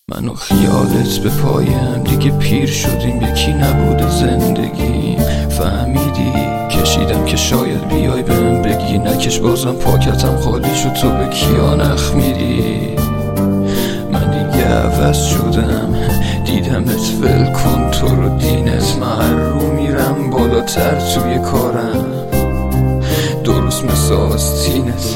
من و خیالت به پایم دیگه پیر شدیم، یکی نبوده زندگی. فهمیدی کشیدم که شاید بیای بهم بگی نکش، بازم پاکتم خالی شد، تو به کیا نخ میری؟ من دیگه عوض شدم، دیدمت ول کن تو رو دینت، من هر رو میرم بالاتر توی کارم، درست مثل آستینت.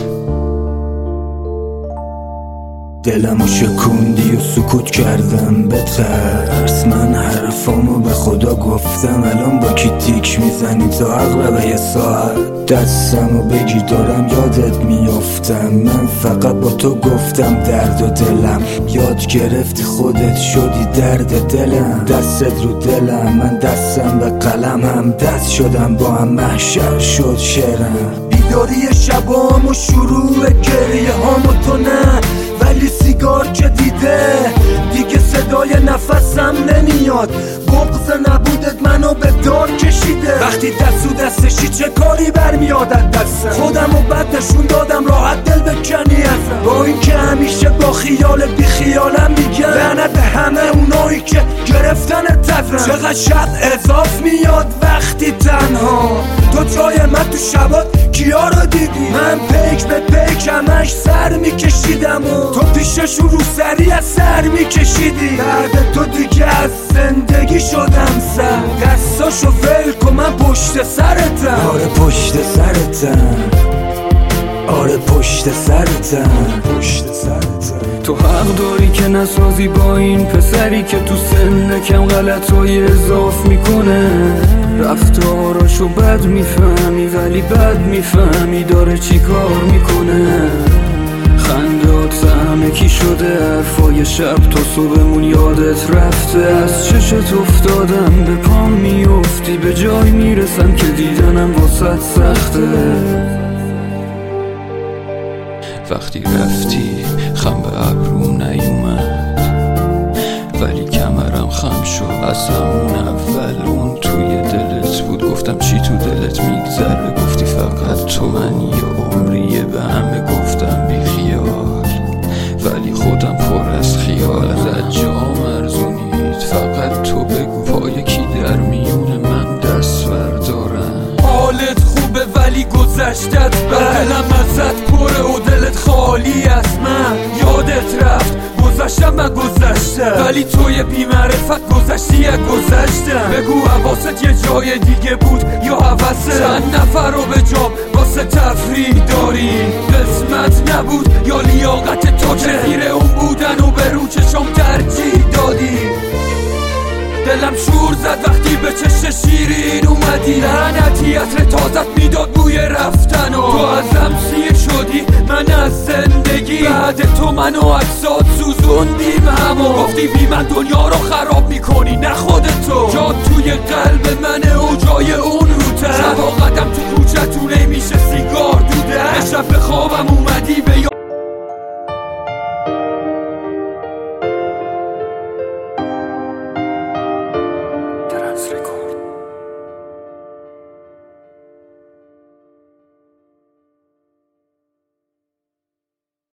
دلمو شکوندی و سکوت کردم به ترس، من حرفامو به خدا گفتم، الان با کی تیک میزنی تا اغلب یه ساعت دستمو بگی دارم یادت میافتم. من فقط با تو گفتم درد و دلم، یاد گرفتی خودت شدی درد دلم، دستت رو دلم من دستم به قلم، هم دست شدم با هم محشر شد شعرم. بیداری شبام و شروع گریه هامو تو نه، ولی سیگار که دیده دیگه صدای نفسم نمیاد، بغض نبودت منو به دار کشیده. وقتی دست و دستشی چه کاری برمیاد از دستم، خودم و بد نشون دادم راحت دل بکنی ازم، با این که همیشه با خیال بی خیالم میگم لعنت همه اونایی که گرفتن تزم. چقدر شب اضاف میاد وقتی تنها، تو جای من تو شبات کیا رو دیدی؟ من پیک به پیک همش سر میکشیدم و تو پیششون رو سری از سر میکشیدی. درد تو دیگه از زندگی شدم سر، دستاشو ول کن من پشت سرتم. آره پشت سرتم، آره پشت سرتم، پشت سرتم. تو حق داری که نسازی با این پسری که تو سن کم غلطای اضاف میکنه، رفتاراشو بد میفهمی ولی بد میفهمی داره چی کار میکنه. خندات همه کی شده، حرفای شب تا صبحمون یادت رفته، از چشت افتادم به پام میافتی، به جای میرسم که دیدنم واسط سخته. وقتی رفتی خم به ابروم نیومد، ولی کمرم خم شد از همون اول. اون توی دلت بود، گفتم چی تو دلت میگذره، گفتی فقط تو منی و عمریه، به همه گفتم بی خیال ولی خودم پر از خیال. از جام ارزونید فقط تو بگو پای کی در میونه من دست بردارم. حالت خوبه ولی گذشتت دلم ازت پره و دلت خالی از من، یادت رفت گذشتم من گذشتم، ولی توی بی‌معرفت گذشتی از گذشتم. بگو حواست یه جای دیگه بود یا حوثه، چند نفر رو به جام واسه تفریح داری، قسمت نبود یا لیاقت تو که زیر اون بودن و به رو چشم ترجیح دادی. دلم شور زد وقتی به چشم شیرین اومدی، لعنتی عطر تازت میداد بوی رفتن و تو ازم سیر شدی من از زندگی. بعد تو منو اجساد سوزوندیم همو، گفتی بی من دنیا رو خراب میکنی نه خودتو، جا توی قلب